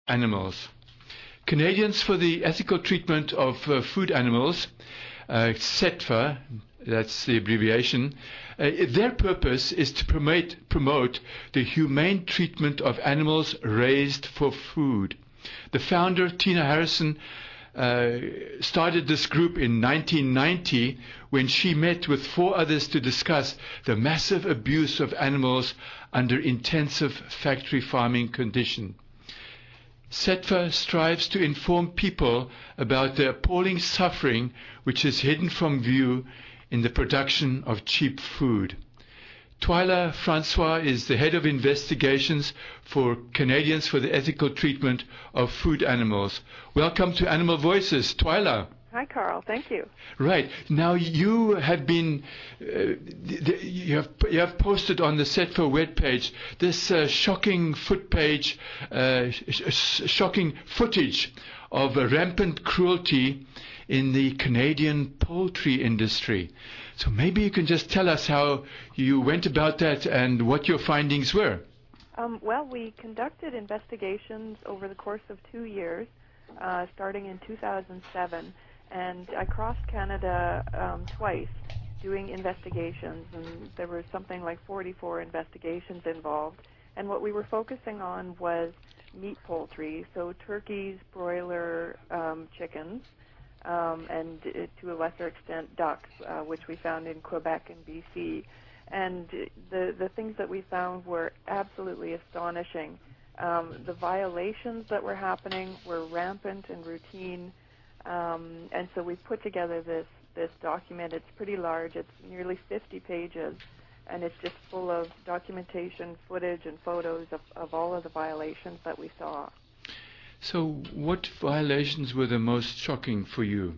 animals. Canadians for the Ethical Treatment of Food Animals, CETFA, that's the abbreviation, their purpose is to promote the humane treatment of animals raised for food. The founder, Tina Harrison, started this group in 1990 when she met with 4 others to discuss the massive abuse of animals under intensive factory farming conditions. CETFA strives to inform people about the appalling suffering which is hidden from view in the production of cheap food. Twyla Francois is the head of investigations for Canadians for the Ethical Treatment of Food Animals. Welcome to Animal Voices, Twyla. Hi, Carl. Thank you. Right. Now, you have been, you have posted on the CETFA webpage this shocking footage of rampant cruelty in the Canadian poultry industry. So maybe you can just tell us how you went about that and what your findings were. Well, we conducted investigations over the course of 2 years, starting in 2007. And I crossed Canada twice doing investigations, and there were something like 44 investigations involved. And what we were focusing on was meat poultry, so turkeys, broiler chickens, and to a lesser extent ducks, which we found in Quebec and BC. And the things that we found were absolutely astonishing. The violations that were happening were rampant and routine. And so we put together this document. It's pretty large. It's nearly 50 pages, and it's just full of documentation, footage, and photos of all of the violations that we saw. So what violations were the most shocking for you?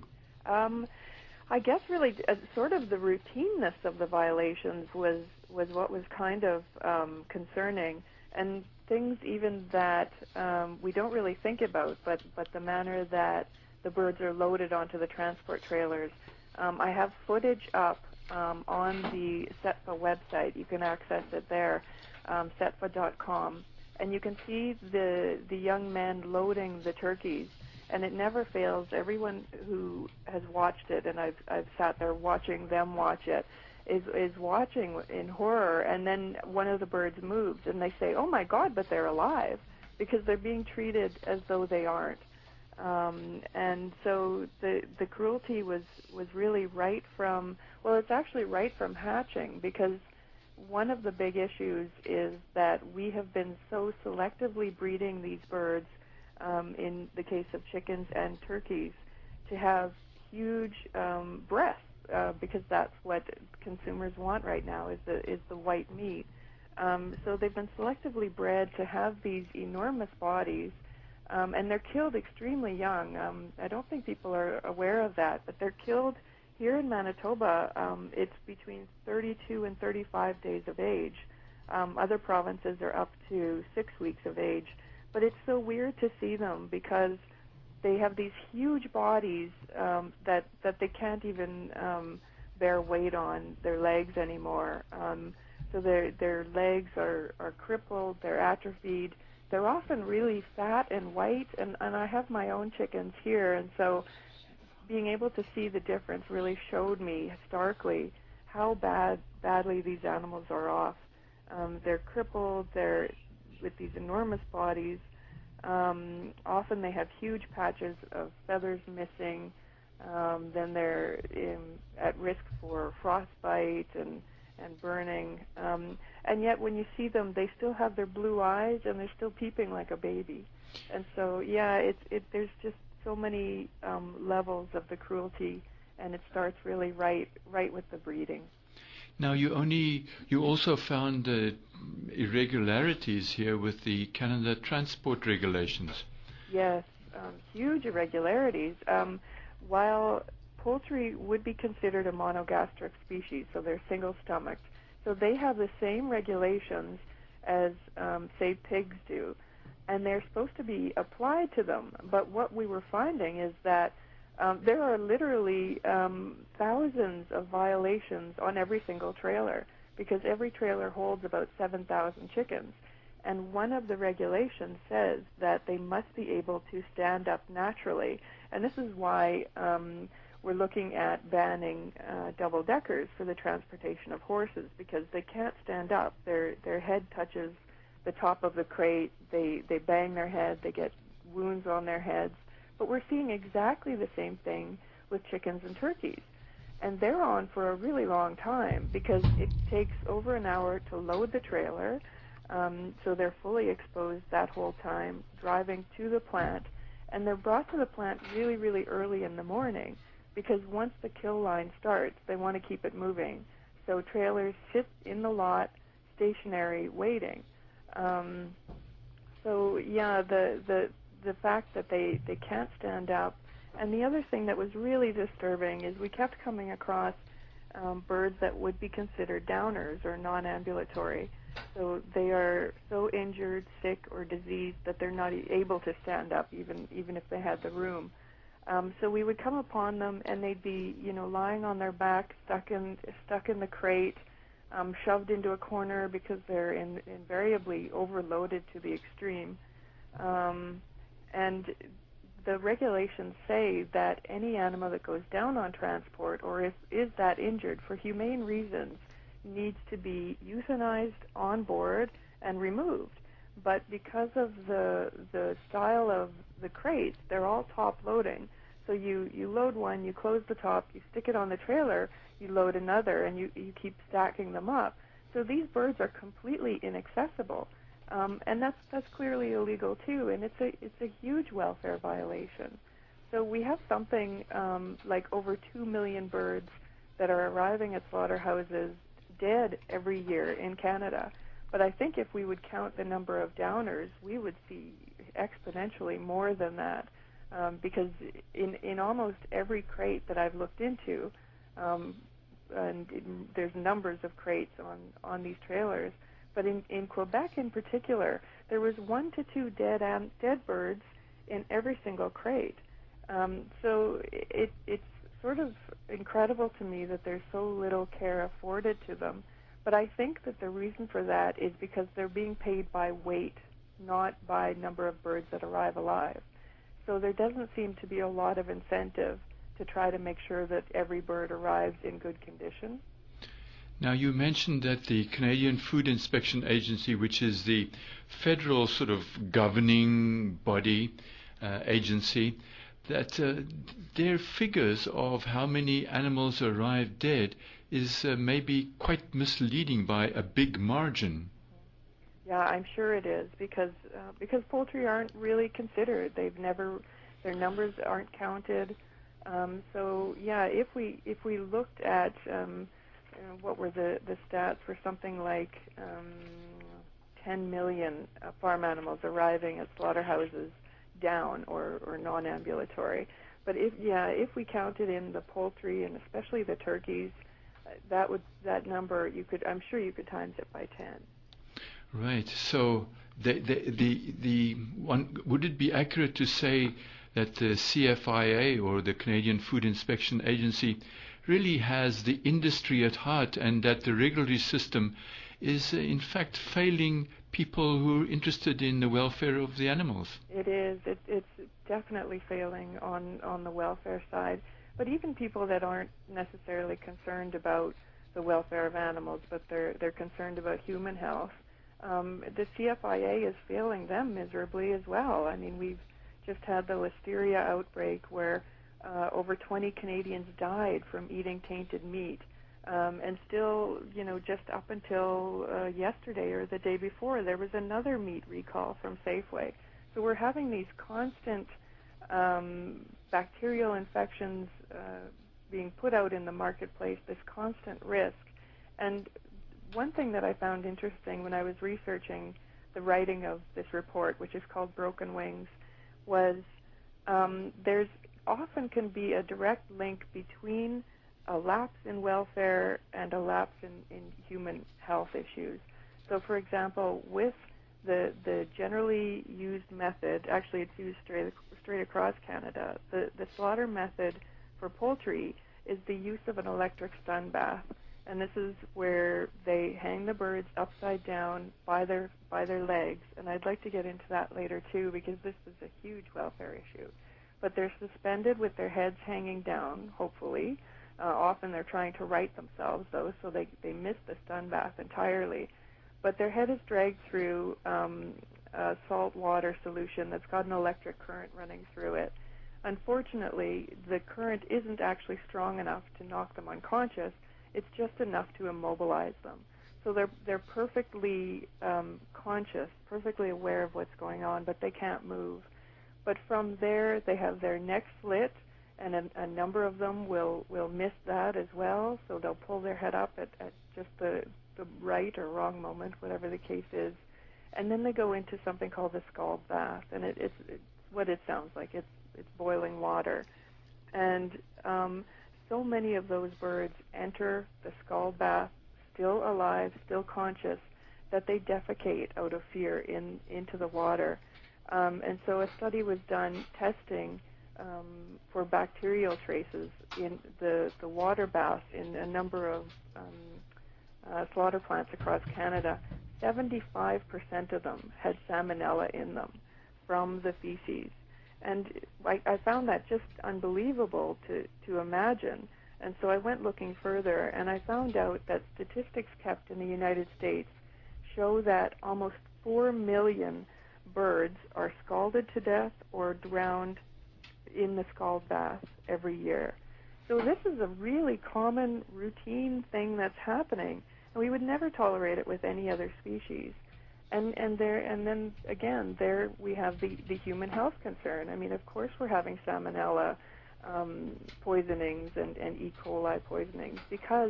I guess really sort of the routineness of the violations was what was kind of concerning, and things even that we don't really think about, but the manner that the birds are loaded onto the transport trailers. I have footage up on the CETFA website. You can access it there, cetfa.com, and you can see the young men loading the turkeys, and it never fails. Everyone who has watched it, and I've sat there watching them watch it, is watching in horror, and then one of the birds moves, and they say, "Oh my God, but they're alive," because they're being treated as though they aren't. And so the cruelty was really right from, well, it's actually right from hatching, because one of the big issues is that we have been so selectively breeding these birds, in the case of chickens and turkeys, to have huge breasts, because that's what consumers want right now is the white meat. So they've been selectively bred to have these enormous bodies. And they're killed extremely young. I don't think people are aware of that, but they're killed here in Manitoba. It's between 32 and 35 days of age. Other provinces are up to 6 weeks of age. But it's so weird to see them because they have these huge bodies that they can't even bear weight on their legs anymore. So their legs are crippled, they're atrophied. They're often really fat and white, and I have my own chickens here, and so being able to see the difference really showed me starkly how badly these animals are off. They're crippled, they're with these enormous bodies. Often they have huge patches of feathers missing. Then they're at risk for frostbite and burning. And yet when you see them, they still have their blue eyes and they're still peeping like a baby. And so, yeah, there's just so many levels of the cruelty, and it starts really right with the breeding. Now, you also found irregularities here with the Canada transport regulations. Yes, huge irregularities. While poultry would be considered a monogastric species, so they're single-stomached. So they have the same regulations as, say, pigs do, and they're supposed to be applied to them. But what we were finding is that there are literally thousands of violations on every single trailer, because every trailer holds about 7,000 chickens. And one of the regulations says that they must be able to stand up naturally. And this is why we're looking at banning double-deckers for the transportation of horses, because they can't stand up. Their head touches the top of the crate. They bang their head. They get wounds on their heads. But we're seeing exactly the same thing with chickens and turkeys. And they're on for a really long time because it takes over an hour to load the trailer, so they're fully exposed that whole time, driving to the plant. And they're brought to the plant really, really early in the morning because once the kill line starts, they want to keep it moving. So trailers sit in the lot, stationary, waiting. So yeah, the fact that they can't stand up. And the other thing that was really disturbing is we kept coming across birds that would be considered downers or non-ambulatory. So they are so injured, sick, or diseased that they're not able to stand up, even if they had the room. So we would come upon them, and they'd be, lying on their back, stuck in the crate, shoved into a corner because they're invariably overloaded to the extreme. And the regulations say that any animal that goes down on transport or is that injured for humane reasons needs to be euthanized on board and removed. But because of the style of the crates, they're all top loading. So you load one, you close the top, you stick it on the trailer, you load another, and you keep stacking them up. So these birds are completely inaccessible. And that's clearly illegal too, and it's a huge welfare violation. So we have something like over 2 million birds that are arriving at slaughterhouses dead every year in Canada. But I think if we would count the number of downers, we would see exponentially more than that, because in almost every crate that I've looked into, and there's numbers of crates on these trailers. But in Quebec in particular, there was 1 to 2 dead birds in every single crate. So it's sort of incredible to me that there's so little care afforded to them. But I think that the reason for that is because they're being paid by weight, not by number of birds that arrive alive. So there doesn't seem to be a lot of incentive to try to make sure that every bird arrives in good condition. Now, you mentioned that the Canadian Food Inspection Agency, which is the federal sort of governing body, agency, that their figures of how many animals arrive dead is maybe quite misleading by a big margin. Yeah, I'm sure it is, because poultry aren't really considered. Their numbers aren't counted. So yeah, if we looked at what were the stats for something like 10 million farm animals arriving at slaughterhouses down or non-ambulatory. But if we counted in the poultry and especially the turkeys, that number I'm sure you could times it by 10. Right. So the one, would it be accurate to say that the CFIA, or the Canadian Food Inspection Agency, really has the industry at heart, and that the regulatory system is in fact failing people who are interested in the welfare of the animals? It is. It's definitely failing on the welfare side. But even people that aren't necessarily concerned about the welfare of animals, but they're concerned about human health, the CFIA is failing them miserably as well. I mean, we've just had the listeria outbreak where over 20 Canadians died from eating tainted meat. And still, just up until yesterday or the day before, there was another meat recall from Safeway. So we're having these constant bacterial infections being put out in the marketplace, this constant risk. And one thing that I found interesting when I was researching the writing of this report, which is called Broken Wings, was there's often can be a direct link between a lapse in welfare and a lapse in human health issues. So, for example, with the generally used method, actually it's used straight across Canada, the slaughter method for poultry is the use of an electric stun bath. And this is where they hang the birds upside down by their legs. And I'd like to get into that later too, because this is a huge welfare issue. But they're suspended with their heads hanging down, hopefully. Often they're trying to right themselves, though, so they miss the stun bath entirely. But their head is dragged through a salt water solution that's got an electric current running through it. Unfortunately, the current isn't actually strong enough to knock them unconscious. It's just enough to immobilize them. So they're perfectly conscious, perfectly aware of what's going on, but they can't move. But from there, they have their neck slit, and a number of them will miss that as well. So they'll pull their head up at just the right or wrong moment, whatever the case is. And then they go into something called the scald bath, and it's what it sounds like. It's boiling water. And so many of those birds enter the scald bath still alive, still conscious, that they defecate out of fear into the water. And so a study was done testing for bacterial traces in the water baths in a number of slaughter plants across Canada. 75% of them had salmonella in them from the feces. And I found that just unbelievable to imagine. And so I went looking further, and I found out that statistics kept in the United States show that almost 4 million birds are scalded to death or drowned in the scald bath every year. So this is a really common, routine thing that's happening, and we would never tolerate it with any other species. And then again, there we have the human health concern. I mean, of course we're having salmonella poisonings and E. coli poisonings because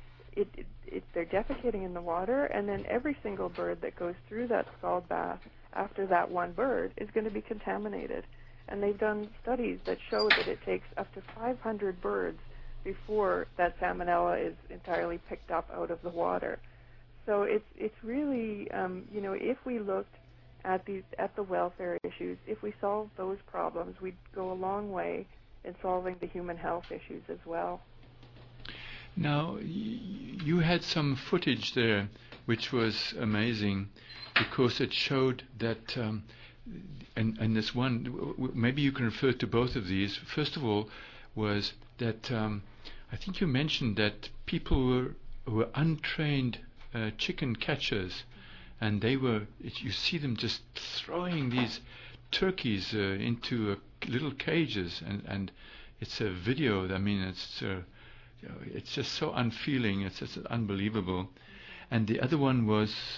they're defecating in the water, and then every single bird that goes through that scald bath after that one bird is going to be contaminated. And they've done studies that show that it takes up to 500 birds before that salmonella is entirely picked up out of the water. So it's really, if we looked at the welfare issues, if we solved those problems, we'd go a long way in solving the human health issues as well. Now, you had some footage there which was amazing because it showed that, and this one, maybe you can refer to both of these. First of all, was that I think you mentioned that people were untrained chicken catchers, and you see them just throwing these turkeys into little cages, and it's a video. I mean, it's just so unfeeling. It's just unbelievable. And the other one was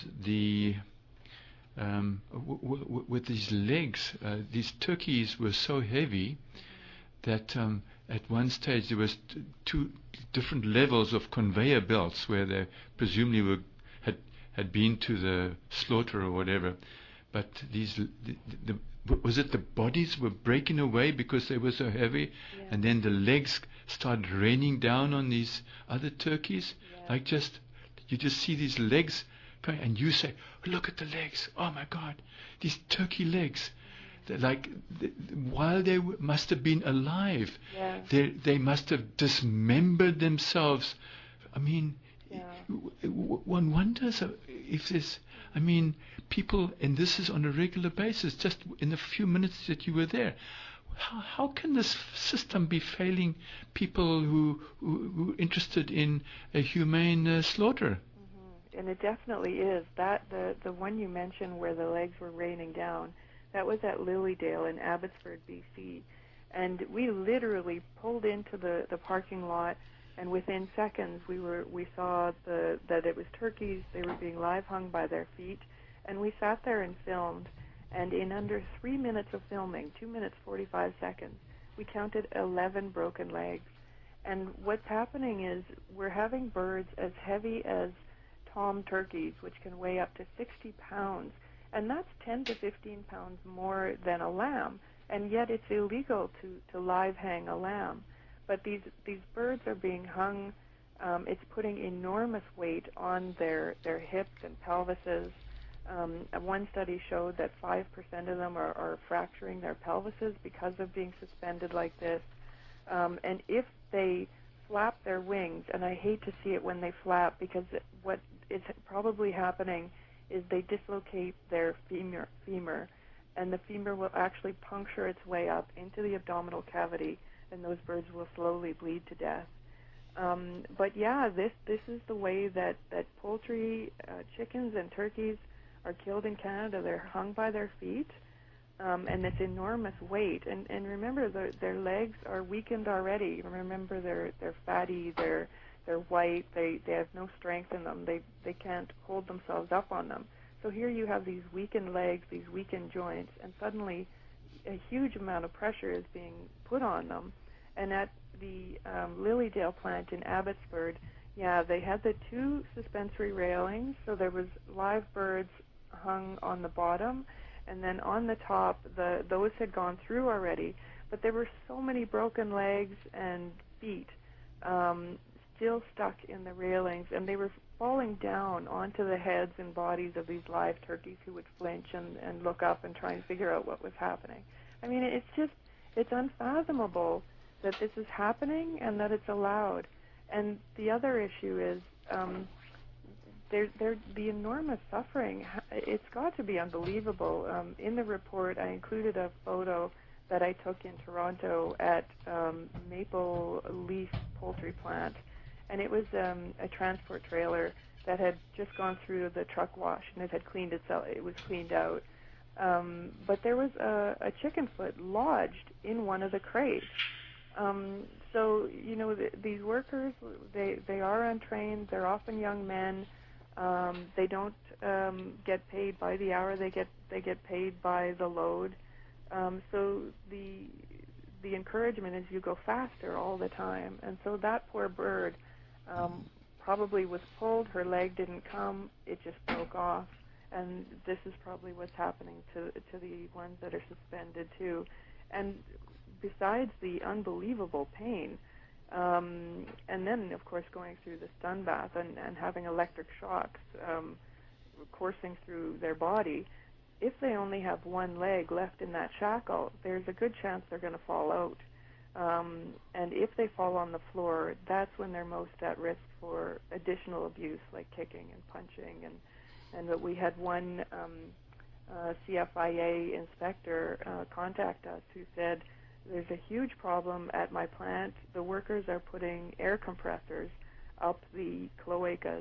with these legs. These turkeys were so heavy that at one stage there was two different levels of conveyor belts where they presumably had been to the slaughter or whatever. But was it the bodies were breaking away because they were so heavy, and then the legs started raining down on these other turkeys? Yeah. You just see these legs going, and you say, "Look at the legs! Oh my God, these turkey legs!" While they must have been alive, they must have dismembered themselves. I mean, one wonders if there's, people, and this is on a regular basis, just in the few minutes that you were there. How can this system be failing people who are interested in a humane slaughter? Mm-hmm. And it definitely is. That the one you mentioned where the legs were raining down, that was at Lilydale in Abbotsford, BC. And we literally pulled into the parking lot, and within seconds we saw that it was turkeys. They were being live hung by their feet, and we sat there and filmed. And in under 3 minutes of filming, 2 minutes 45 seconds, we counted 11 broken legs. And what's happening is we're having birds as heavy as tom turkeys, which can weigh up to 60 pounds. And that's 10 to 15 pounds more than a lamb. And yet it's illegal to live hang a lamb. But these birds are being hung. It's putting enormous weight on their hips and pelvises. One study showed that 5% of them are fracturing their pelvises because of being suspended like this. And if they flap their wings, and I hate to see it when they flap, because what is probably happening is they dislocate their femur, and the femur will actually puncture its way up into the abdominal cavity, and those birds will slowly bleed to death. But yeah, this is the way that poultry, chickens and turkeys are killed in Canada. They're hung by their feet, and this enormous weight. And remember, their legs are weakened already. Remember, they're fatty, they're white, they have no strength in them. They can't hold themselves up on them. So here you have these weakened legs, these weakened joints, and suddenly a huge amount of pressure is being put on them. And at the Lilydale plant in Abbotsford, yeah, they had the two suspensory railings, so there was live birds hung on the bottom, and then on the top, those had gone through already, but there were so many broken legs and feet still stuck in the railings, and they were falling down onto the heads and bodies of these live turkeys, who would flinch and look up and try and figure out what was happening. I mean, it's unfathomable that this is happening and that it's allowed. And the other issue is the enormous suffering. It's got to be unbelievable. In the report, I included a photo that I took in Toronto at Maple Leaf Poultry Plant, and it was a transport trailer that had just gone through the truck wash, and it had cleaned itself. It was cleaned out, but there was a chicken foot lodged in one of the crates. So these workers, they are untrained. They're often young men. They don't get paid by the hour. They get paid by the load. So the encouragement is you go faster all the time. And so that poor bird probably was pulled. Her leg didn't come. It just broke off. And this is probably what's happening to the ones that are suspended too. And besides the unbelievable pain, and then, of course, going through the stun bath and having electric shocks coursing through their body, if they only have one leg left in that shackle, there's a good chance they're going to fall out. And if they fall on the floor, that's when they're most at risk for additional abuse, like kicking and punching. And we had one CFIA inspector contact us who said, there's a huge problem at my plant. The workers are putting air compressors up the cloacas,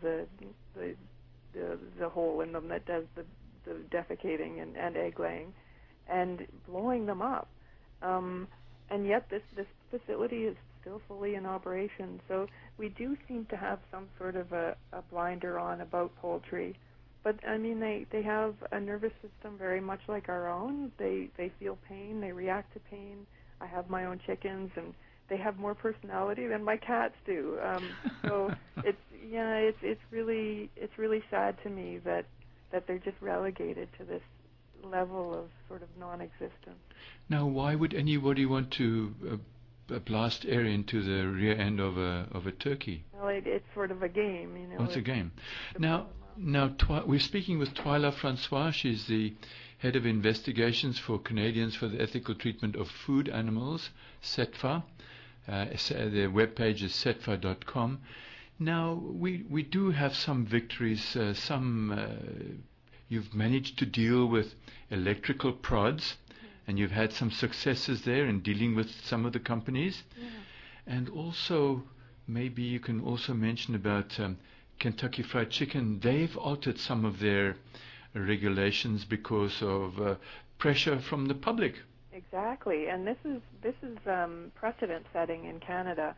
the hole in them that does the defecating and egg laying, and blowing them up. And yet this facility is still fully in operation. So we do seem to have some sort of a blinder on about poultry. But, I mean, they have a nervous system very much like our own. They feel pain. They react to pain. I have my own chickens, and they have more personality than my cats do. So it's really sad to me that they're just relegated to this level of sort of non-existence. Now, why would anybody want to blast air into the rear end of a turkey? Well, it's sort of a game, Oh, it's a game. Now, we're speaking with Twyla Francois. She's the head of investigations for Canadians for the Ethical Treatment of Food Animals, CETFA. Their webpage is cetfa.com. Now, we do have some victories. You've managed to deal with electrical prods, and you've had some successes there in dealing with some of the companies. Yeah. And also, maybe you can also mention about Kentucky Fried Chicken. They've altered some of their regulations because of pressure from the public. Exactly, and this is precedent setting in Canada.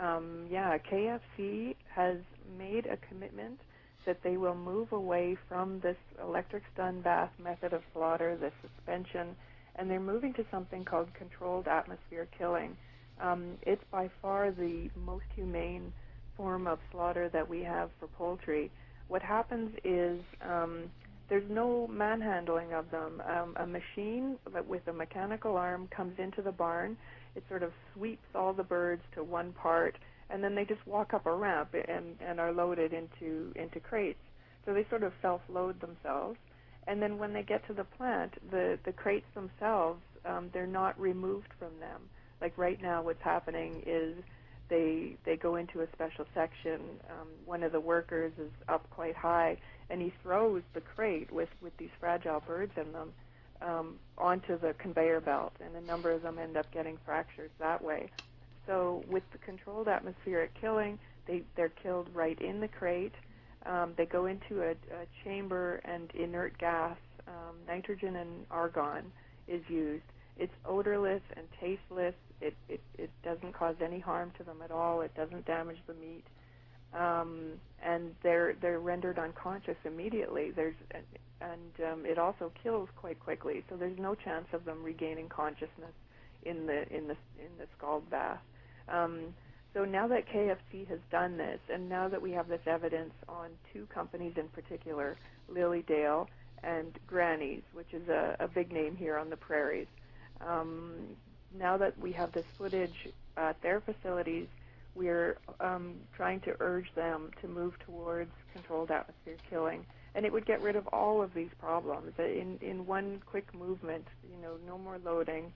KFC has made a commitment that they will move away from this electric stun bath method of slaughter, the suspension, and they're moving to something called controlled atmosphere killing. It's by far the most humane form of slaughter that we have for poultry. What happens is there's no manhandling of them. A machine with a mechanical arm comes into the barn. It sort of sweeps all the birds to one part, and then they just walk up a ramp and are loaded into crates. So they sort of self-load themselves. And then when they get to the plant, the crates themselves, they're not removed from them. Like right now what's happening is they go into a special section. One of the workers is up quite high, and he throws the crate with these fragile birds in them onto the conveyor belt, and a number of them end up getting fractures that way. So with the controlled atmospheric killing, they're killed right in the crate. They go into a chamber, and inert gas, nitrogen and argon, is used. It's odorless and tasteless. It doesn't cause any harm to them at all. It doesn't damage the meat, and they're rendered unconscious immediately. It also kills quite quickly. So there's no chance of them regaining consciousness in the scald bath. So now that KFC has done this, and now that we have this evidence on two companies in particular, Lilydale and Granny's, which is a big name here on the prairies, now that we have this footage at their facilities, we're trying to urge them to move towards controlled atmosphere killing, and it would get rid of all of these problems in one quick movement. No more loading,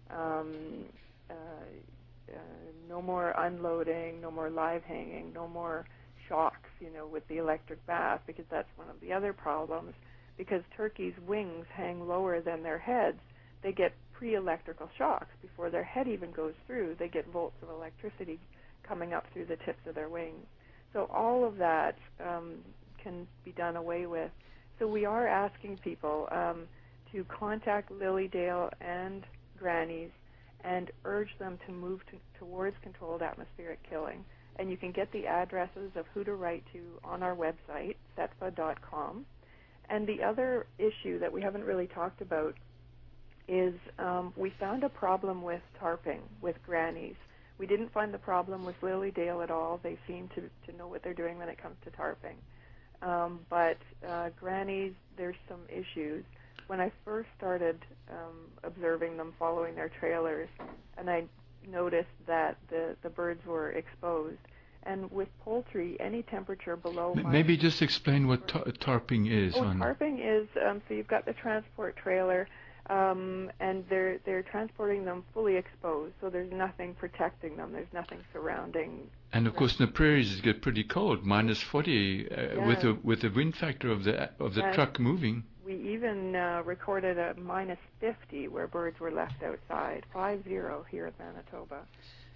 no more unloading, no more live hanging, no more shocks, with the electric bath, because that's one of the other problems. Because turkeys' wings hang lower than their heads, they get pre-electrical shocks before their head even goes through. They get volts of electricity coming up through the tips of their wings. So all of that can be done away with. So we are asking people to contact Lilydale and Granny's and urge them to move towards controlled atmospheric killing. And you can get the addresses of who to write to on our website, cetva.com. And the other issue that we haven't really talked about is we found a problem with tarping with Granny's. We didn't find the problem with Lilydale at all. They seem to know what they're doing when it comes to tarping. But Granny's, there's some issues. When I first started observing them following their trailers, and I noticed that the birds were exposed. And with poultry, any temperature below... Maybe just explain what tarping is. Tarping is, so you've got the transport trailer, and they're transporting them fully exposed, so there's nothing protecting them. There's nothing surrounding. And of course, in the prairies, it gets pretty cold, minus 40, with the wind factor of the truck moving. We even recorded a minus 50 where birds were left outside, 50 here in Manitoba.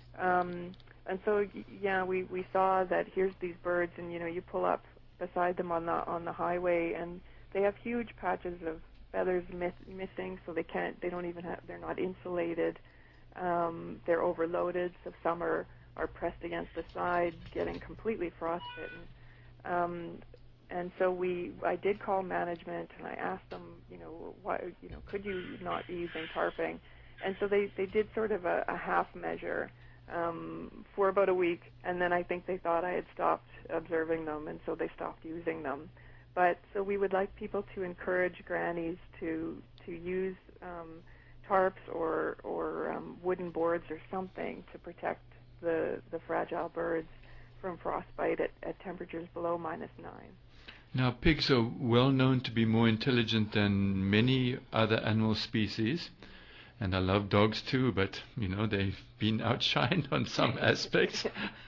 And so, we saw that here's these birds, and you pull up beside them on the highway, and they have huge patches of feathers missing, so they're not insulated. They're overloaded, so some are pressed against the side, getting completely frostbitten. And so I did call management, and I asked them, why, could you not be using tarping? And so they did sort of a half measure for about a week, and then I think they thought I had stopped observing them, and so they stopped using them. But so we would like people to encourage Grannies to use tarps or wooden boards or something to protect the fragile birds from frostbite at temperatures below -9. Now, pigs are well known to be more intelligent than many other animal species. And I love dogs too, but, they've been outshined on some aspects.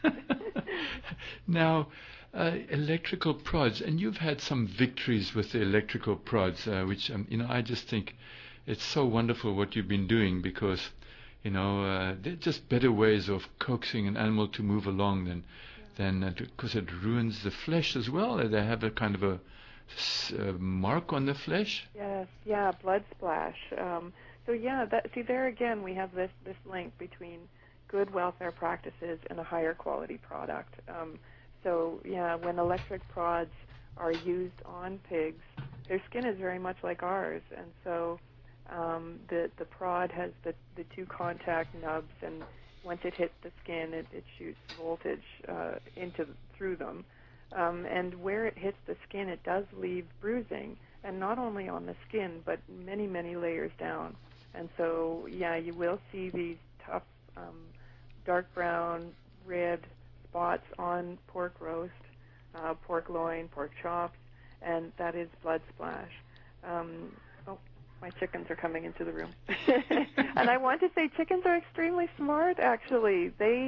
Now, electrical prods, and you've had some victories with the electrical prods, which, I just think it's so wonderful what you've been doing, because, they're just better ways of coaxing an animal to move along than because it ruins the flesh as well. They have a kind of a mark on the flesh. Yes, blood splash. There again we have this link between good welfare practices and a higher quality product. When electric prods are used on pigs, their skin is very much like ours, and so the prod has the two contact nubs, and once it hits the skin, it shoots voltage through them. And where it hits the skin, it does leave bruising, and not only on the skin, but many, many layers down. And so, you will see these tough, dark brown, red spots on pork roast, pork loin, pork chops, and that is blood splash. My chickens are coming into the room. And I want to say chickens are extremely smart, actually. They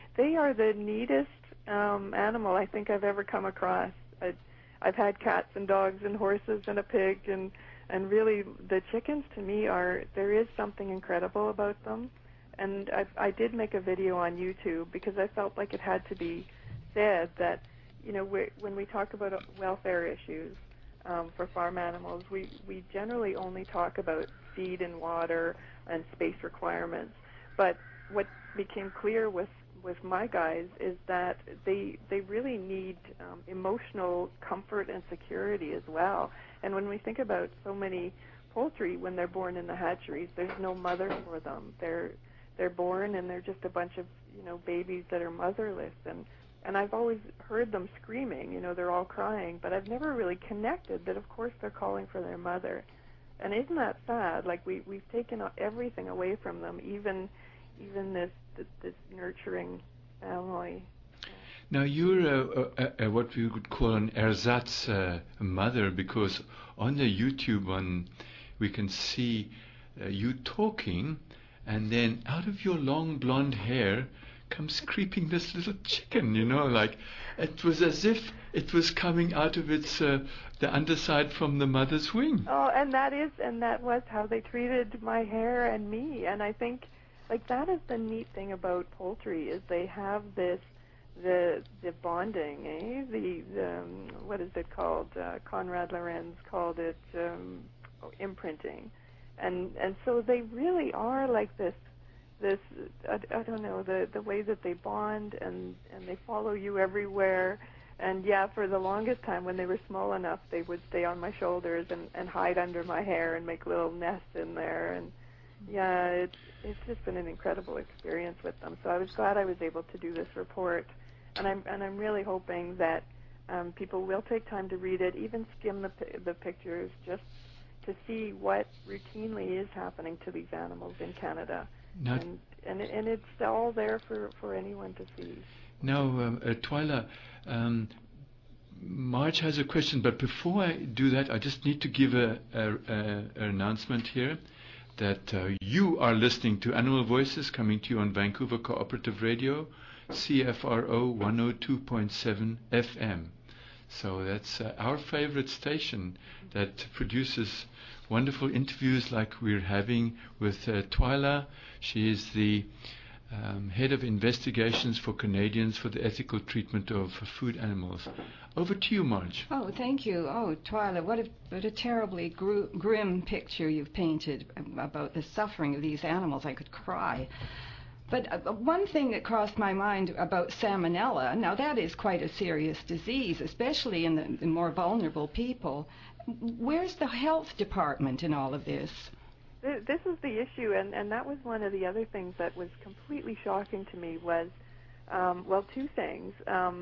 They are the neatest animal I think I've ever come across. I've had cats and dogs and horses and a pig, and really the chickens to me there is something incredible about them. And I did make a video on YouTube because I felt like it had to be said that, when we talk about welfare issues for farm animals, we generally only talk about feed and water and space requirements. But what became clear with my guys is that they really need emotional comfort and security as well. And when we think about so many poultry, when they're born in the hatcheries, there's no mother for them. They're born and they're just a bunch of babies that are motherless, and I've always heard them screaming, they're all crying, but I've never really connected that of course they're calling for their mother. And isn't that sad? Like we've taken everything away from them, even this nurturing family. Now you're what we would call an ersatz mother, because on the YouTube one we can see you talking, and then out of your long blonde hair comes creeping this little chicken, like it was as if it was coming out of its the underside from the mother's wing. Oh, and that was how they treated my hair and me. And I think like that is the neat thing about poultry, is they have the bonding, the what is it called? Conrad Lorenz called it imprinting, and so they really are like this I don't know, the way that they bond and they follow you everywhere. And yeah, for the longest time when they were small enough, they would stay on my shoulders and hide under my hair and make little nests in there. And yeah, it's just been an incredible experience with them. So I was glad I was able to do this report, and I'm really hoping that people will take time to read it, even skim the pictures, just to see what routinely is happening to these animals in Canada. And it's all there for anyone to see. Now, Twyla, Marge has a question, but before I do that, I just need to give an announcement here that you are listening to Animal Voices, coming to you on Vancouver Cooperative Radio, CFRO 102.7 FM. So that's our favorite station that produces wonderful interviews like we're having with Twyla. She is the Head of Investigations for Canadians for the Ethical Treatment of Food Animals. Over to you, Marge. Oh, thank you. Oh, Twyla, what a terribly grim picture you've painted about the suffering of these animals. I could cry. But one thing that crossed my mind about salmonella, now that is quite a serious disease, especially in the more vulnerable people. Where's the health department in all of this? This is the issue, and that was one of the other things that was completely shocking to me was, two things.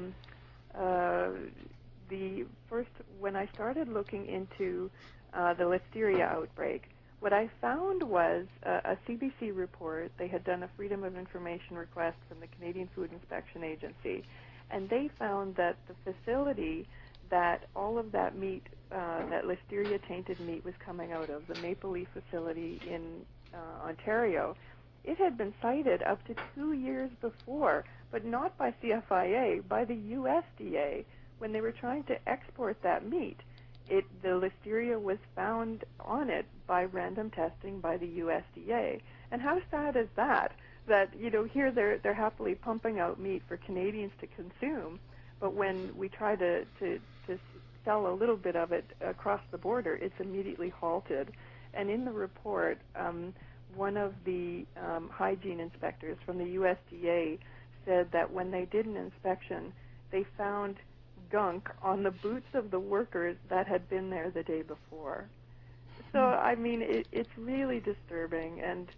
The first, when I started looking into the listeria outbreak, what I found was a CBC report. They had done a Freedom of Information request from the Canadian Food Inspection Agency, and they found that the facility that all of that meat, that listeria-tainted meat was coming out of, the Maple Leaf facility in Ontario, it had been cited up to 2 years before, but not by CFIA, by the USDA. When they were trying to export that meat, the listeria was found on it by random testing by the USDA. And how sad is that? That, here they're happily pumping out meat for Canadians to consume, but when we try to sell a little bit of it across the border, it's immediately halted. And in the report, one of the hygiene inspectors from the USDA said that when they did an inspection, they found gunk on the boots of the workers that had been there the day before. So, I mean, it's really disturbing. And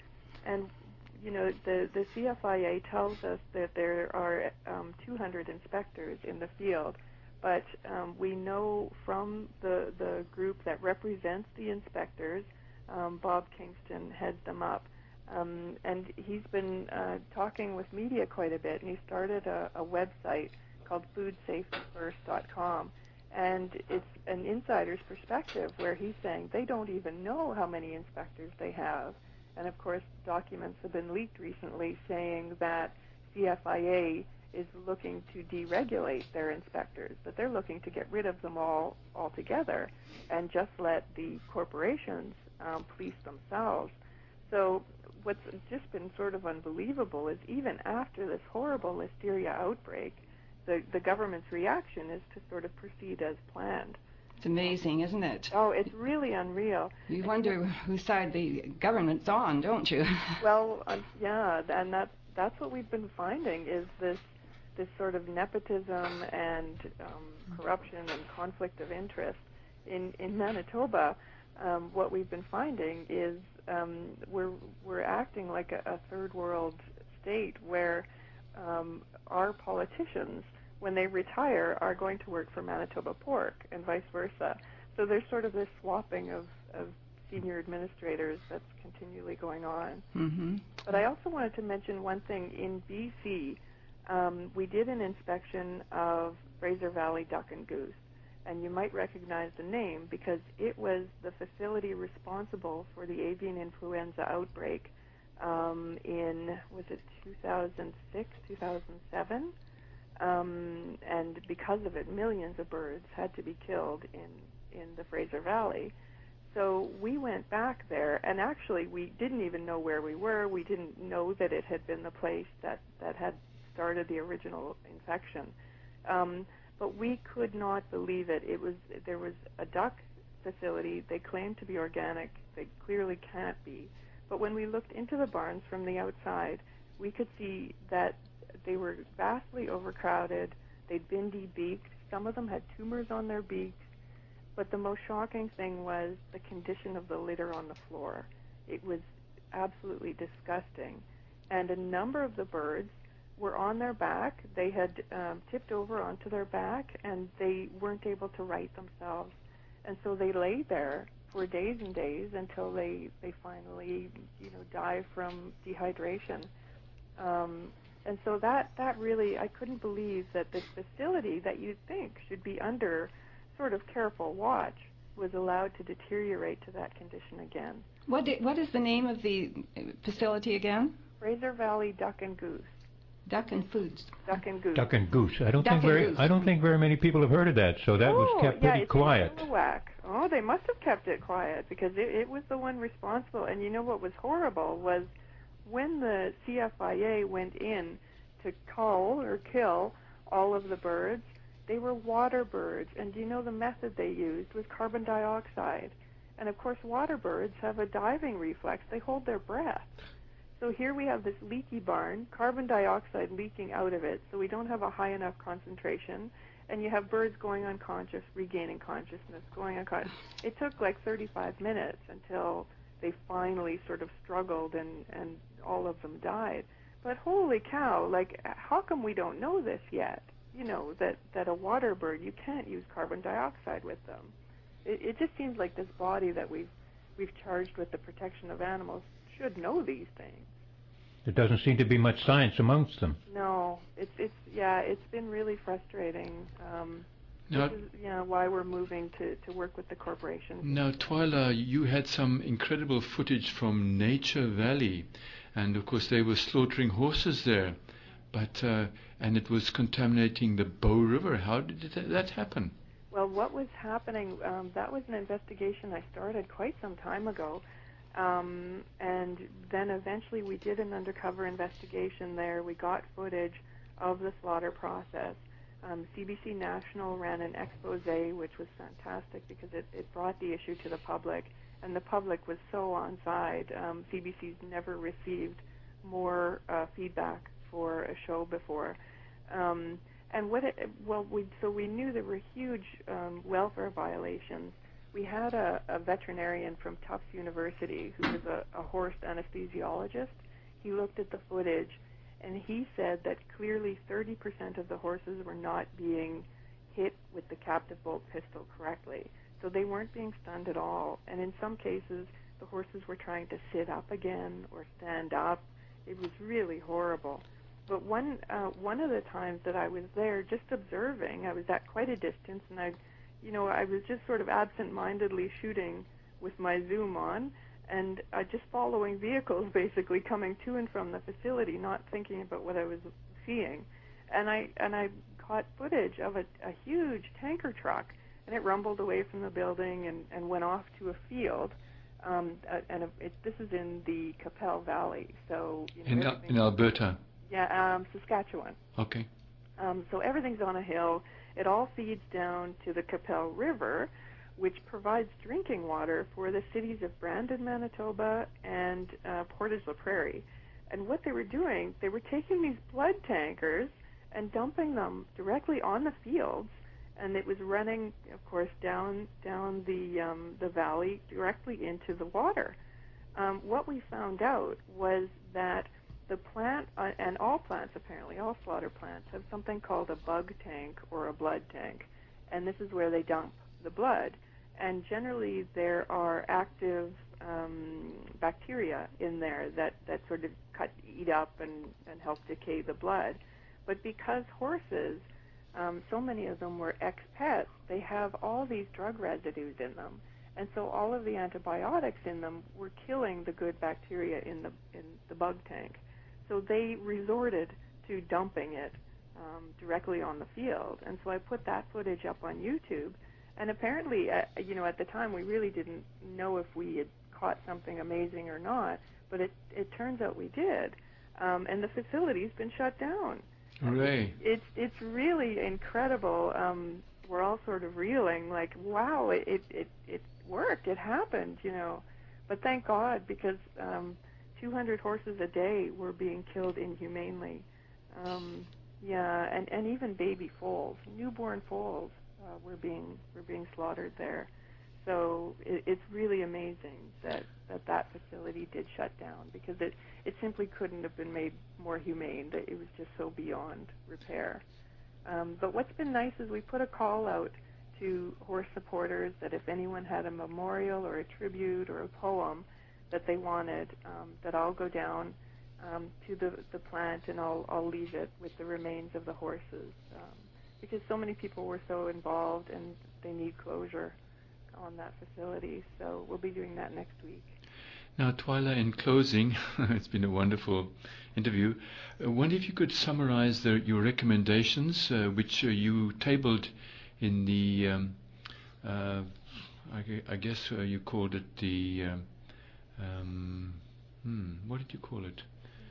the CFIA tells us that there are 200 inspectors in the field, but we know from the group that represents the inspectors, Bob Kingston heads them up, and he's been talking with media quite a bit, and he started a website called foodsafetyfirst.com, and it's an insider's perspective where he's saying they don't even know how many inspectors they have. And of course, documents have been leaked recently saying that CFIA is looking to deregulate their inspectors, but they're looking to get rid of them all altogether and just let the corporations police themselves. So what's just been sort of unbelievable is even after this horrible listeria outbreak, the government's reaction is to sort of proceed as planned. It's amazing, isn't it? Oh, it's really unreal. You wonder whose side the government's on, don't you? Well, yeah, and that's what we've been finding is this sort of nepotism and corruption and conflict of interest. In Manitoba, what we've been finding is we're acting like a third world state where our politicians, when they retire, are going to work for Manitoba Pork and vice versa. So there's sort of this swapping of senior administrators that's continually going on. Mm-hmm. But I also wanted to mention one thing. In BC, we did an inspection of Fraser Valley Duck and Goose, and you might recognize the name because it was the facility responsible for the avian influenza outbreak in, was it 2006, 2007? And because of it, millions of birds had to be killed in the Fraser Valley. So we went back there, and actually we didn't even know where we were. We didn't know that it had been the place that had started the original infection. But we could not believe it. There was a duck facility. They claimed to be organic. They clearly can't be. But when we looked into the barns from the outside, we could see that they were vastly overcrowded. They'd been debeaked. Some of them had tumors on their beaks. But the most shocking thing was the condition of the litter on the floor. It was absolutely disgusting. And a number of the birds were on their back. They had tipped over onto their back, and they weren't able to right themselves. And so they lay there for days and days until they finally, die from dehydration. And so that really, I couldn't believe that this facility that you'd think should be under sort of careful watch was allowed to deteriorate to that condition again. What is the name of the facility again? Fraser Valley Duck and Goose. Duck and Foods. Duck and Goose. Duck and Goose. I don't Duck think very many people have heard of that, so that was kept pretty quiet. In Chilliwack. Oh, they must have kept it quiet because it was the one responsible. And you know what was horrible was when the CFIA went in to cull or kill all of the birds, they were water birds. And do you know the method they used was carbon dioxide? And of course, water birds have a diving reflex. They hold their breath. So here we have this leaky barn, carbon dioxide leaking out of it, so we don't have a high enough concentration, and you have birds going unconscious, regaining consciousness, going unconscious. It took like 35 minutes until they finally sort of struggled and all of them died. But holy cow, like, how come we don't know this yet? That a water bird, you can't use carbon dioxide with them. It just seems like this body that we've charged with the protection of animals should know these things. There doesn't seem to be much science amongst them. No, it's been really frustrating. Now, this is why we're moving to work with the corporations. Now, Twyla, you had some incredible footage from Nature Valley, and of course they were slaughtering horses there, but and it was contaminating the Bow River. How did that happen? Well, what was happening? That was an investigation I started quite some time ago. And then eventually we did an undercover investigation there. We got footage of the slaughter process. CBC National ran an expose, which was fantastic because it brought the issue to the public, and the public was so on side. CBC's never received more feedback for a show before. And we knew there were huge welfare violations. We had a veterinarian from Tufts University who was a horse anesthesiologist. He looked at the footage, and he said that clearly 30% of the horses were not being hit with the captive bolt pistol correctly. So they weren't being stunned at all. And in some cases, the horses were trying to sit up again or stand up. It was really horrible. But one of the times that I was there just observing, I was at quite a distance, and I was just sort of absent-mindedly shooting with my zoom on, and just following vehicles basically coming to and from the facility, not thinking about what I was seeing. And I caught footage of a huge tanker truck, and it rumbled away from the building and went off to a field. This is in the Qu'Appelle Valley, so in Alberta. Yeah, Saskatchewan. Okay. So everything's on a hill. It all feeds down to the Qu'Appelle River, which provides drinking water for the cities of Brandon, Manitoba, and Portage-la Prairie. And what they were doing, they were taking these blood tankers and dumping them directly on the fields, and it was running, of course, down the valley directly into the water. What we found out was that the plant, and all plants apparently, all slaughter plants, have something called a bug tank or a blood tank, and this is where they dump the blood. And generally there are active bacteria in there that sort of eat up and help decay the blood. But because horses, so many of them were ex-pets, they have all these drug residues in them. And so all of the antibiotics in them were killing the good bacteria in the bug tank. So they resorted to dumping it directly on the field. And so I put that footage up on YouTube. And apparently, at the time, we really didn't know if we had caught something amazing or not. But it turns out we did. And the facility's been shut down. Hooray. It's really incredible. We're all sort of reeling, like, wow, it worked. It happened, But thank God, because 200 horses a day were being killed inhumanely. And even baby foals, newborn foals, were being slaughtered there. So it's really amazing that facility did shut down, because it simply couldn't have been made more humane. That it was just so beyond repair. But what's been nice is we put a call out to horse supporters that if anyone had a memorial or a tribute or a poem that they wanted, that I'll go down to the plant and I'll leave it with the remains of the horses, because so many people were so involved and they need closure on that facility. So we'll be doing that next week. Now, Twyla, in closing, it's been a wonderful interview. I wonder if you could summarize your recommendations, which you tabled in the, I guess you called it the, what did you call it?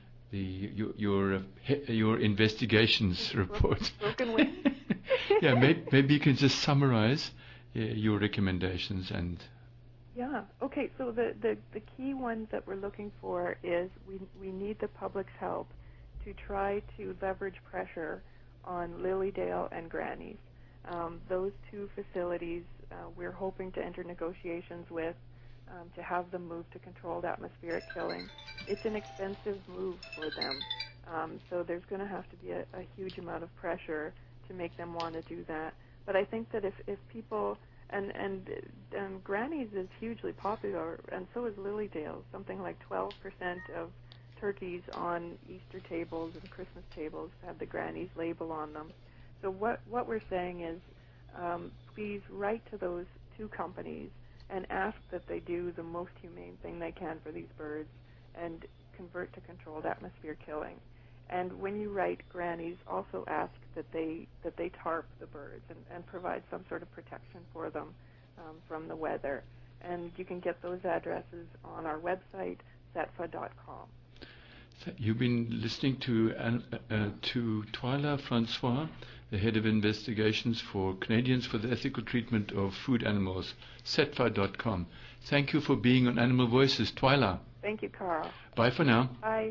Your investigations report. Broken wings? Yeah, maybe you can just summarize your recommendations and. Yeah. Okay. So the key ones that we're looking for is we need the public's help to try to leverage pressure on Lilydale and Granny's. Those two facilities we're hoping to enter negotiations with to have them move to controlled atmospheric killing. It's an expensive move for them, so there's going to have to be a huge amount of pressure to make them want to do that. But I think that if people and Granny's is hugely popular, and so is Lilydale. Something like 12% of turkeys on Easter tables and Christmas tables have the Granny's label on them. So what we're saying is, please write to those two companies and ask that they do the most humane thing they can for these birds and convert to controlled atmosphere killing. And when you write Granny's, also ask that they tarp the birds and provide some sort of protection for them from the weather. And you can get those addresses on our website, CETFA.com. You've been listening to Twyla Francois, the head of investigations for Canadians for the Ethical Treatment of Food Animals, CETFA.com. Thank you for being on Animal Voices, Twyla. Thank you, Carl. Bye for now. Bye.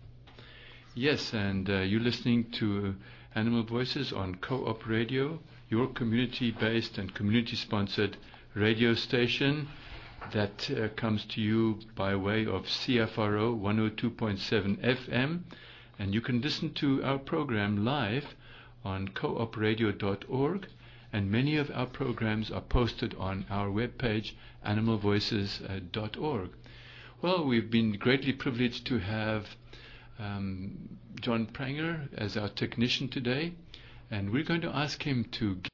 Yes, and you're listening to Animal Voices on Co-op Radio, your community-based and community-sponsored radio station that comes to you by way of CFRO 102.7 FM. And you can listen to our program live on coopradio.org, and many of our programs are posted on our webpage, animalvoices.org. Well, we've been greatly privileged to have John Pranger as our technician today, and we're going to ask him to